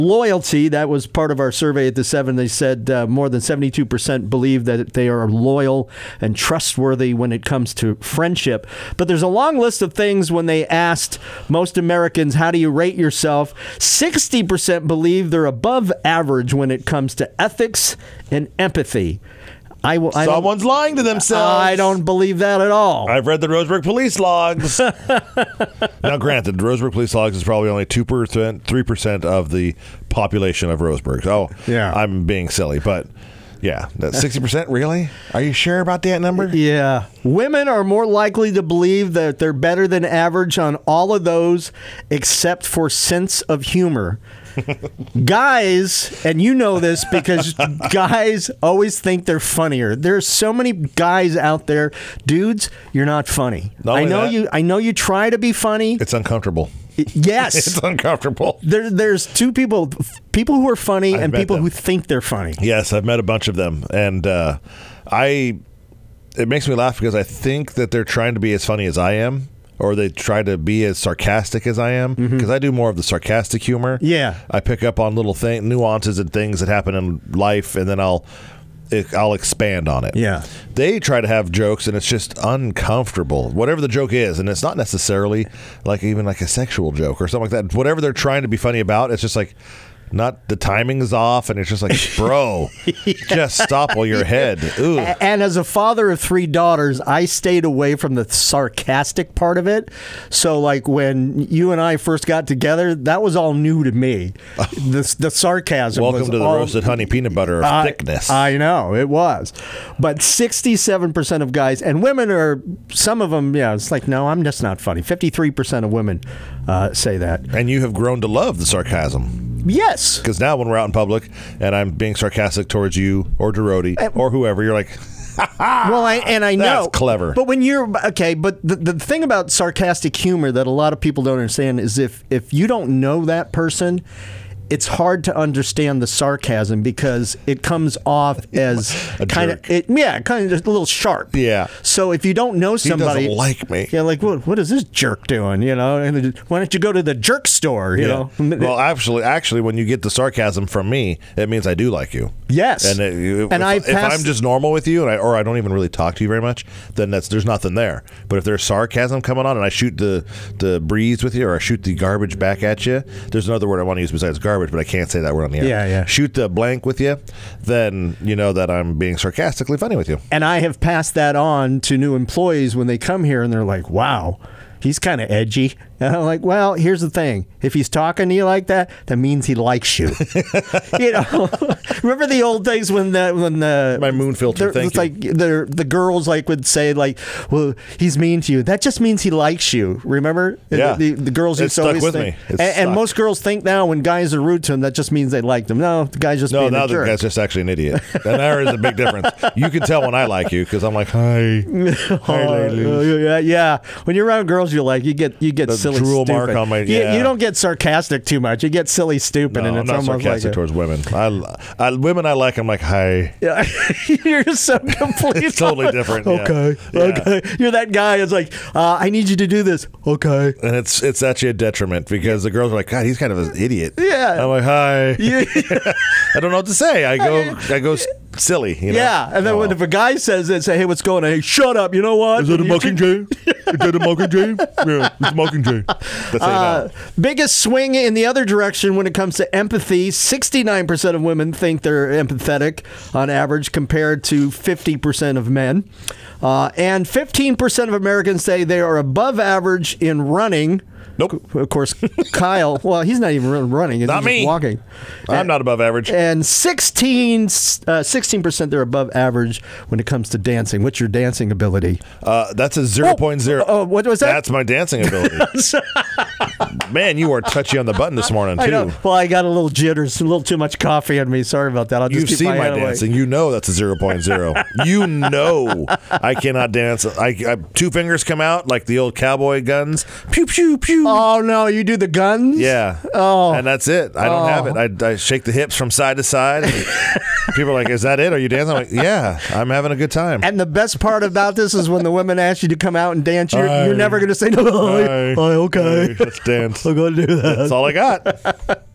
Loyalty, that was part of our survey at the 7. They said more than 72% believe that they are loyal and trustworthy when it comes to friendship. But there's a long list of things when they asked most Americans, how do you rate yourself? 60% believe they're above average when it comes to ethics and empathy. Someone's lying to themselves. I don't believe that at all. I've read the Roseburg police logs. Now, granted, the Roseburg police logs is probably only 2%, 3% of the population of Roseburg. Oh, yeah. I'm being silly, but yeah, that 60%, really? Are you sure about that number? Yeah. Women are more likely to believe that they're better than average on all of those except for sense of humor. Guys, and you know this because guys always think they're funnier. There's so many guys out there. Dudes, you're not funny. I know you try to be funny. It's uncomfortable. Yes. It's uncomfortable. There's two people who are funny and people who think they're funny. Yes, I've met a bunch of them. And it makes me laugh because I think that they're trying to be as funny as I am. Or they try to be as sarcastic as I am, because I do more of the sarcastic humor. Yeah, I pick up on little nuances and things that happen in life, and then I'll expand on it. Yeah, they try to have jokes, and it's just uncomfortable. Whatever the joke is, and it's not necessarily even like a sexual joke or something like that. Whatever they're trying to be funny about, it's just like. Not the timing is off, and it's just like, bro, just stop while you're ahead. Ooh. And as a father of 3 daughters, I stayed away from the sarcastic part of it. So, like when you and I first got together, that was all new to me. The sarcasm. Welcome to the roasted honey peanut butter of thickness. I know it was, but 67% of guys and women are some of them. Yeah, it's like no, I'm just not funny. 53% of women say that. And you have grown to love the sarcasm. Yes. Because now when we're out in public and I'm being sarcastic towards you or Doroti or whoever, you're like, well, I know. That's clever. But when you're, okay, but the thing about sarcastic humor that a lot of people don't understand is if you don't know that person, it's hard to understand the sarcasm because it comes off as kind of just a little sharp. Yeah. So if you don't know somebody, he doesn't like me. Yeah, like what is this jerk doing? You know, and why don't you go to the jerk store? You know. Well, actually, when you get the sarcasm from me, it means I do like you. Yes. And if I'm just normal with you, or I don't even really talk to you very much, then there's nothing there. But if there's sarcasm coming on, and I shoot the breeze with you, or I shoot the garbage back at you, there's another word I want to use besides garbage. But I can't say that word on the air. Yeah. Shoot the blank with you, then you know that I'm being sarcastically funny with you. And I have passed that on to new employees when they come here and they're like, wow, he's kind of edgy. And I'm like, well, here's the thing. If he's talking to you like that, that means he likes you. You know, remember the old days when my moon filter. Thank you. Like the girls would say well, he's mean to you. That just means he likes you. Remember? Yeah. The girls used to always think. And most girls think now when guys are rude to them, that just means they like them. No, the guy's just being a jerk. No, the guy's just actually an idiot. And there is a big difference. You can tell when I like you because I'm like, hi, ladies. Yeah. When you're around girls, you get silly. Drool stupid. mark on my You don't get sarcastic too much. You get silly stupid, and it's I'm not almost sarcastic towards women. Women I like. I'm like, hi. Yeah, you're so completely it's totally different. Okay, okay. You're that guy. It's like, I need you to do this. Okay, and it's actually a detriment because the girls are like, God, he's kind of an idiot. Yeah, I'm like, hi. Yeah. I don't know what to say. I go silly. You know? Yeah, and then if a guy says it, say, hey, what's going on? Hey, shut up. You know what? Is it a Mockingjay? Is that a Mockingjay? Yeah, it's a Mockingjay. Biggest swing in the other direction when it comes to empathy. 69% of women think they're empathetic on average compared to 50% of men. And 15% of Americans say they are above average in running. Nope. Of course, Kyle, well, he's not even running. He's not just me. Walking. I'm not above average. And 16% they're above average when it comes to dancing. What's your dancing ability? That's a 0.0. Oh, what was that? That's my dancing ability. Man, you are touchy on the button this morning, too. I know. Well, I got a little jitters, a little too much coffee on me. Sorry about that. I'll just You've seen my dancing. You know that's a 0.0. You know I cannot dance. I 2 fingers come out like the old cowboy guns. Pew, pew, pew. Oh, no. You do the guns? Yeah. Oh. And that's it. I don't have it. I shake the hips from side to side. People are like, is that it? Are you dancing? I'm like, yeah, I'm having a good time. And the best part about this is when the women ask you to come out and dance, you're never going to say, no, okay. Let's dance. I'm going to do that. That's all I got.